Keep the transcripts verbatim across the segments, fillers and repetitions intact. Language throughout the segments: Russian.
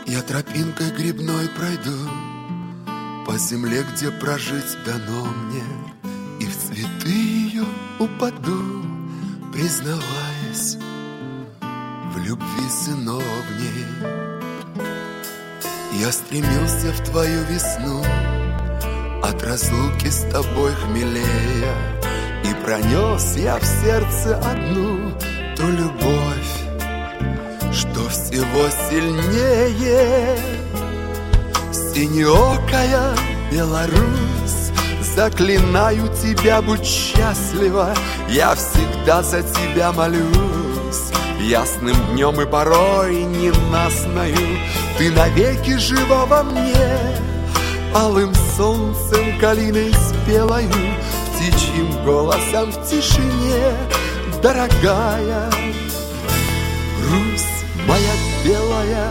Я тропинкой грибной пройду по земле, где прожить дано мне, и в цветы ее упаду, признаваясь в любви сыновней. Я стремился в твою весну, от разлуки с тобой хмелея, и пронес я в сердце одну ту любовь, что всего сильнее. Синеокая Беларусь, заклинаю тебя, будь счастлива. Я всегда за тебя молюсь, ясным днем и порой ненастною. Ты навеки жива во мне, алым солнцем калиной спелою, птичьим голосом в тишине. Дорогая Русь моя белая,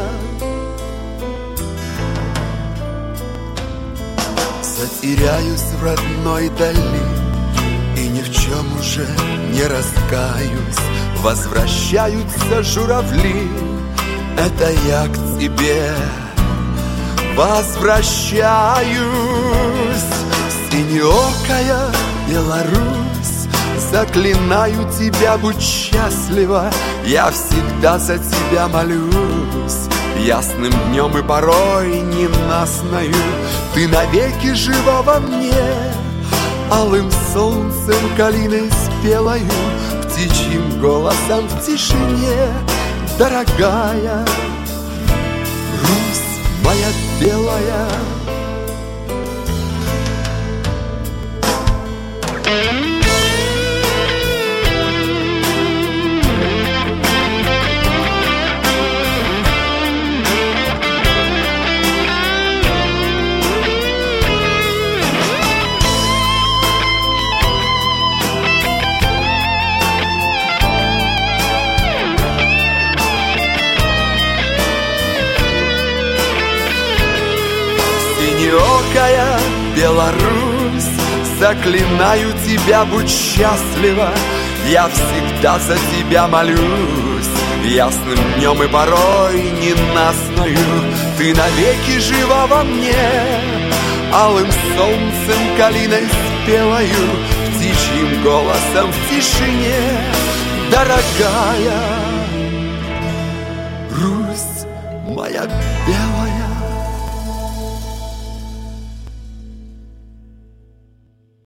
затеряюсь в родной дали и ни в чем уже не раскаюсь. Возвращаются журавли, это я к тебе возвращаюсь. Синеокая Беларусь, заклинаю тебя, будь счастлива. Я всегда за тебя молюсь, ясным днем и порой ненастною. Ты навеки жива во мне, алым солнцем калиной спелою, птичьим голосом в тишине. Дорогая Русь моя белая, синеокая Беларусь, заклинаю тебя, будь счастлива. Я всегда за тебя молюсь, ясным днем и порой ненастною. Ты навеки жива во мне, алым солнцем калиной спелою, птичьим голосом в тишине. Дорогая Русь моя белая.